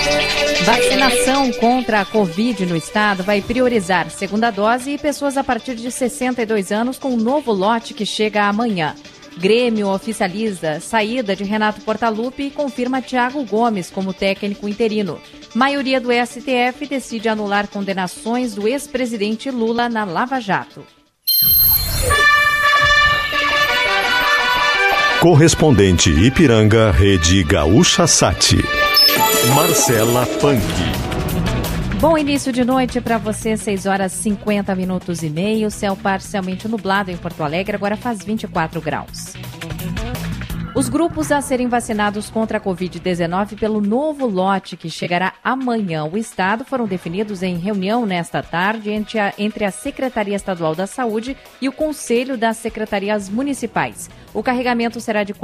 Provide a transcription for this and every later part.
Vacinação contra a Covid no estado vai priorizar segunda dose e pessoas a partir de 62 anos com um novo lote que chega amanhã. Grêmio oficializa saída de Renato Portaluppi e confirma Thiago Gomes como técnico interino. Maioria do STF decide anular condenações do ex-presidente Lula na Lava Jato. Correspondente Ipiranga, Rede Gaúcha Sati. Marcela Pank. Bom início de noite para você, 6 horas 50 minutos e meio, céu parcialmente nublado em Porto Alegre, agora faz 24 graus. Os grupos a serem vacinados contra a Covid-19 pelo novo lote que chegará amanhã ao estado foram definidos em reunião nesta tarde entre a Secretaria Estadual da Saúde e o Conselho das Secretarias Municipais. O carregamento será de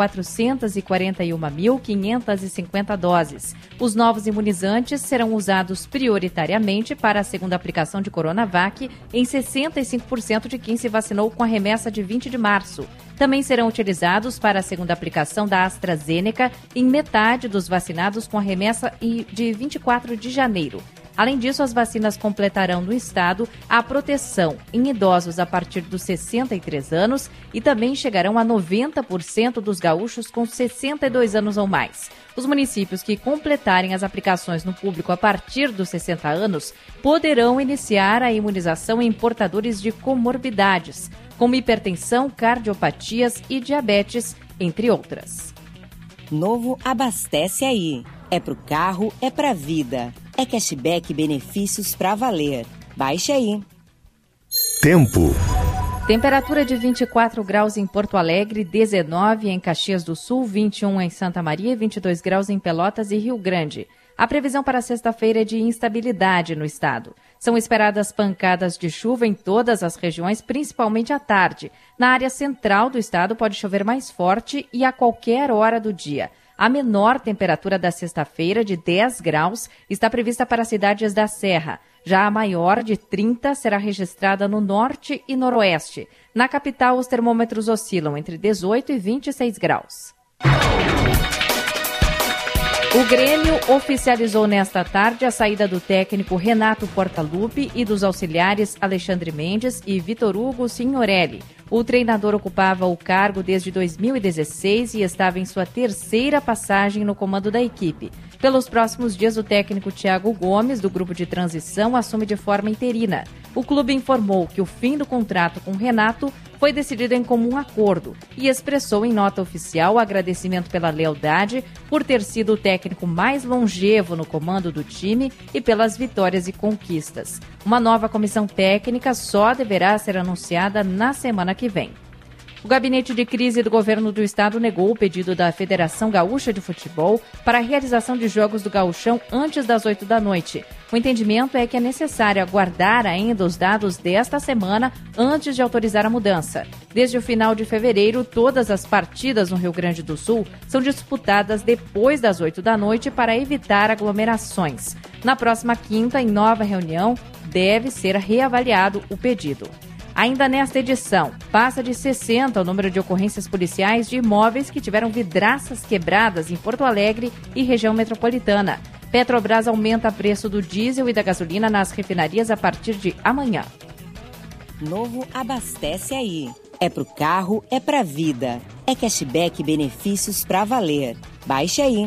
441.550 doses. Os novos imunizantes serão usados prioritariamente para a segunda aplicação de Coronavac em 65% de quem se vacinou com a remessa de 20 de março. Também serão utilizados para a segunda aplicação da AstraZeneca em metade dos vacinados com a remessa de 24 de janeiro. Além disso, as vacinas completarão no estado a proteção em idosos a partir dos 63 anos e também chegarão a 90% dos gaúchos com 62 anos ou mais. Os municípios que completarem as aplicações no público a partir dos 60 anos poderão iniciar a imunização em portadores de comorbidades, como hipertensão, cardiopatias e diabetes, entre outras. Novo Abastece Aí. É pro carro, é pra vida. É cashback e benefícios pra valer. Baixe aí. Tempo. Temperatura de 24 graus em Porto Alegre, 19 em Caxias do Sul, 21 em Santa Maria e 22 graus em Pelotas e Rio Grande. A previsão para sexta-feira é de instabilidade no estado. São esperadas pancadas de chuva em todas as regiões, principalmente à tarde. Na área central do estado pode chover mais forte e a qualquer hora do dia. A menor temperatura da sexta-feira, de 10 graus, está prevista para as cidades da Serra. Já a maior, de 30, será registrada no norte e noroeste. Na capital, os termômetros oscilam entre 18 e 26 graus. O Grêmio oficializou nesta tarde a saída do técnico Renato Portaluppi e dos auxiliares Alexandre Mendes e Vitor Hugo Signorelli. O treinador ocupava o cargo desde 2016 e estava em sua terceira passagem no comando da equipe. Pelos próximos dias, o técnico Thiago Gomes, do grupo de transição, assume de forma interina. O clube informou que o fim do contrato com Renato foi decidido em comum acordo e expressou em nota oficial o agradecimento pela lealdade, por ter sido o técnico mais longevo no comando do time e pelas vitórias e conquistas. Uma nova comissão técnica só deverá ser anunciada na semana que vem. O gabinete de crise do governo do estado negou o pedido da Federação Gaúcha de Futebol para a realização de jogos do Gauchão antes das 8 da noite. O entendimento é que é necessário aguardar ainda os dados desta semana antes de autorizar a mudança. Desde o final de fevereiro, todas as partidas no Rio Grande do Sul são disputadas depois das 8 da noite para evitar aglomerações. Na próxima quinta, em nova reunião, deve ser reavaliado o pedido. Ainda nesta edição, passa de 60 o número de ocorrências policiais de imóveis que tiveram vidraças quebradas em Porto Alegre e região metropolitana. Petrobras aumenta o preço do diesel e da gasolina nas refinarias a partir de amanhã. Novo Abastece Aí. É pro carro, é pra vida. É cashback e benefícios pra valer. Baixe aí.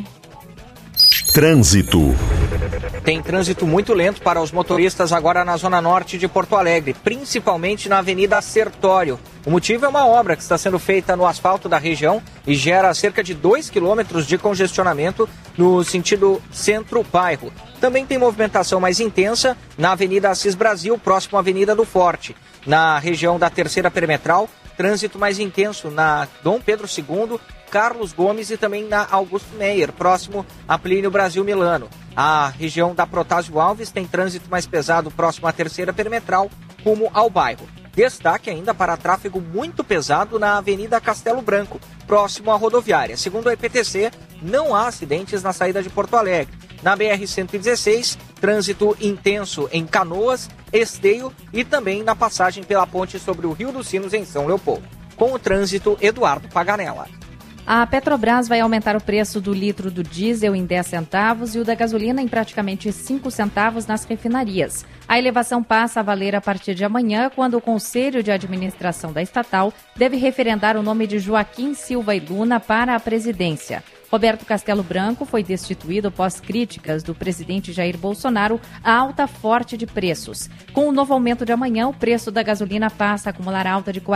Trânsito. Tem trânsito muito lento para os motoristas agora na zona norte de Porto Alegre, principalmente na Avenida Sertório. O motivo é uma obra que está sendo feita no asfalto da região e gera cerca de 2 quilômetros de congestionamento no sentido centro-bairro. Também tem movimentação mais intensa na Avenida Assis Brasil, próximo à Avenida do Forte. Na região da Terceira Perimetral, trânsito mais intenso na Dom Pedro II, Carlos Gomes e também na Augusto Meyer, próximo a Plínio Brasil Milano. A região da Protásio Alves tem trânsito mais pesado próximo à Terceira Perimetral, rumo ao bairro. Destaque ainda para tráfego muito pesado na Avenida Castelo Branco, próximo à rodoviária. Segundo a EPTC, não há acidentes na saída de Porto Alegre. Na BR-116, trânsito intenso em Canoas, Esteio e também na passagem pela ponte sobre o Rio dos Sinos em São Leopoldo. Com o trânsito, Eduardo Paganella. A Petrobras vai aumentar o preço do litro do diesel em 10 centavos e o da gasolina em praticamente 5 centavos nas refinarias. A elevação passa a valer a partir de amanhã, quando o Conselho de Administração da estatal deve referendar o nome de Joaquim Silva e Luna para a presidência. Roberto Castelo Branco foi destituído após críticas do presidente Jair Bolsonaro à alta forte de preços. Com o novo aumento de amanhã, o preço da gasolina passa a acumular alta de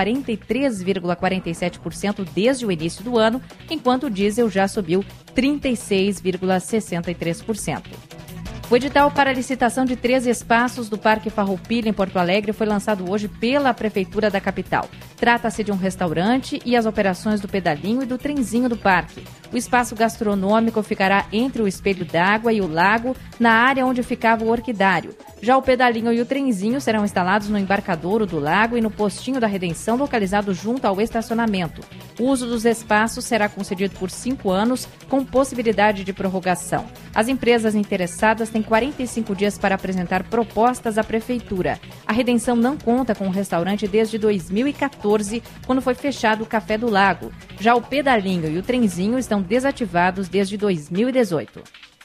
43,47% desde o início do ano, enquanto o diesel já subiu 36,63%. O edital para a licitação de 3 espaços do Parque Farroupilha, em Porto Alegre, foi lançado hoje pela Prefeitura da capital. Trata-se de um restaurante e as operações do pedalinho e do trenzinho do parque. O espaço gastronômico ficará entre o Espelho d'Água e o lago, na área onde ficava o orquidário. Já o pedalinho e o trenzinho serão instalados no embarcadouro do lago e no postinho da Redenção, localizado junto ao estacionamento. O uso dos espaços será concedido por 5 anos, com possibilidade de prorrogação. As empresas interessadas têm 45 dias para apresentar propostas à Prefeitura. A Redenção não conta com um restaurante desde 2014, quando foi fechado o Café do Lago. Já o pedalinho e o trenzinho estão desativados desde 2018.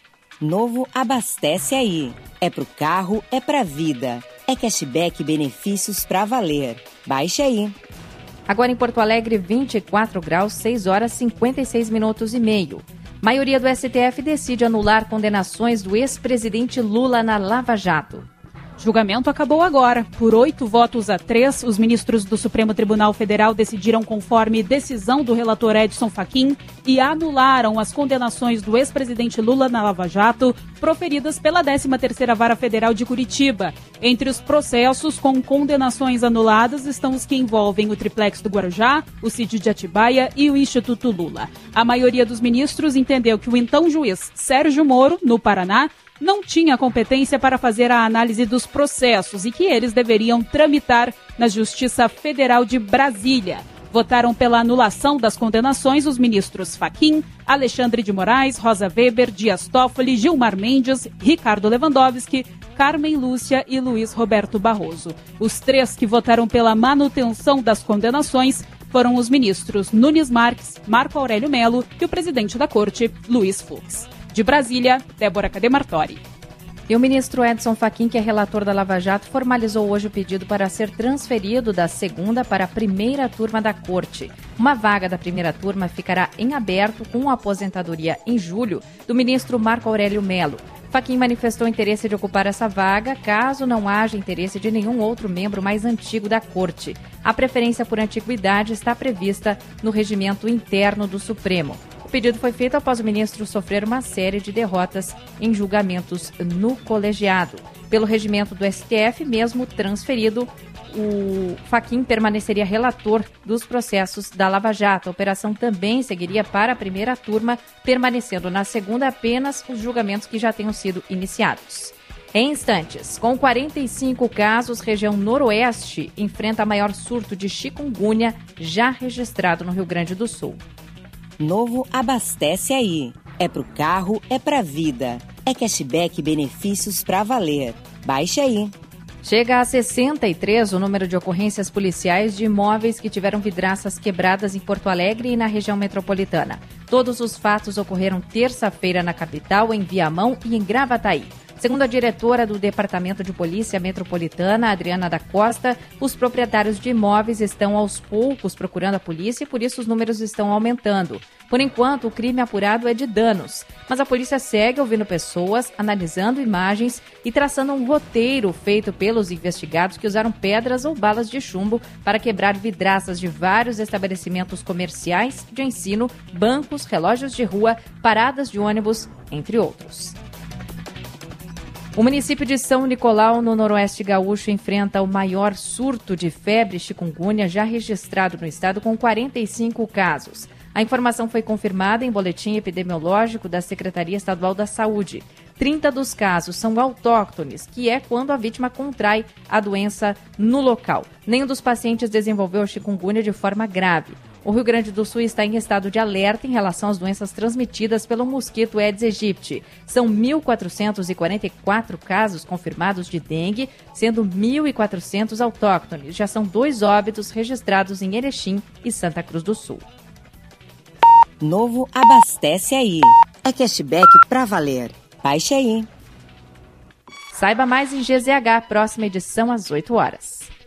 Novo Abastece Aí. É pro carro, é pra vida. É cashback e benefícios pra valer. Baixe aí. Agora em Porto Alegre, 24 graus, 6 horas 56 minutos e meio. Maioria do STF decide anular condenações do ex-presidente Lula na Lava Jato. Julgamento acabou agora. Por 8 votos a 3, os ministros do Supremo Tribunal Federal decidiram conforme decisão do relator Edson Fachin e anularam as condenações do ex-presidente Lula na Lava Jato, proferidas pela 13ª Vara Federal de Curitiba. Entre os processos com condenações anuladas estão os que envolvem o triplex do Guarujá, o sítio de Atibaia e o Instituto Lula. A maioria dos ministros entendeu que o então juiz Sérgio Moro, no Paraná, não tinha competência para fazer a análise dos processos e que eles deveriam tramitar na Justiça Federal de Brasília. Votaram pela anulação das condenações os ministros Fachin, Alexandre de Moraes, Rosa Weber, Dias Toffoli, Gilmar Mendes, Ricardo Lewandowski, Carmen Lúcia e Luiz Roberto Barroso. Os 3 que votaram pela manutenção das condenações foram os ministros Nunes Marques, Marco Aurélio Melo e o presidente da Corte, Luiz Fux. De Brasília, Débora Cademartori. E o ministro Edson Fachin, que é relator da Lava Jato, formalizou hoje o pedido para ser transferido da 2ª para a 1ª turma da Corte. Uma vaga da 1ª turma ficará em aberto com a aposentadoria em julho do ministro Marco Aurélio Melo. Fachin manifestou interesse de ocupar essa vaga caso não haja interesse de nenhum outro membro mais antigo da Corte. A preferência por antiguidade está prevista no regimento interno do Supremo. O pedido foi feito após o ministro sofrer uma série de derrotas em julgamentos no colegiado. Pelo regimento do STF, mesmo transferido, o Fachin permaneceria relator dos processos da Lava Jato. A operação também seguiria para a 1ª turma, permanecendo na 2ª apenas os julgamentos que já tenham sido iniciados. Em instantes, com 45 casos, região noroeste enfrenta maior surto de chikungunya já registrado no Rio Grande do Sul. Novo Abastece Aí. É pro carro, é pra vida. É cashback e benefícios pra valer. Baixe aí. Chega a 63 o número de ocorrências policiais de imóveis que tiveram vidraças quebradas em Porto Alegre e na região metropolitana. Todos os fatos ocorreram terça-feira na capital, em Viamão e em Gravataí. Segundo a diretora do Departamento de Polícia Metropolitana, Adriana da Costa, os proprietários de imóveis estão aos poucos procurando a polícia e por isso os números estão aumentando. Por enquanto, o crime apurado é de danos, mas a polícia segue ouvindo pessoas, analisando imagens e traçando um roteiro feito pelos investigados que usaram pedras ou balas de chumbo para quebrar vidraças de vários estabelecimentos comerciais, de ensino, bancos, relógios de rua, paradas de ônibus, entre outros. O município de São Nicolau, no noroeste gaúcho, enfrenta o maior surto de febre chikungunya já registrado no estado, com 45 casos. A informação foi confirmada em boletim epidemiológico da Secretaria Estadual da Saúde. 30 dos casos são autóctones, que é quando a vítima contrai a doença no local. Nenhum dos pacientes desenvolveu a chikungunya de forma grave. O Rio Grande do Sul está em estado de alerta em relação às doenças transmitidas pelo mosquito Aedes aegypti. São 1.444 casos confirmados de dengue, sendo 1.400 autóctones. Já são 2 óbitos registrados em Erechim e Santa Cruz do Sul. Novo Abastece Aí. É cashback pra valer. Baixe aí. Saiba mais em GZH, próxima edição às 8 horas.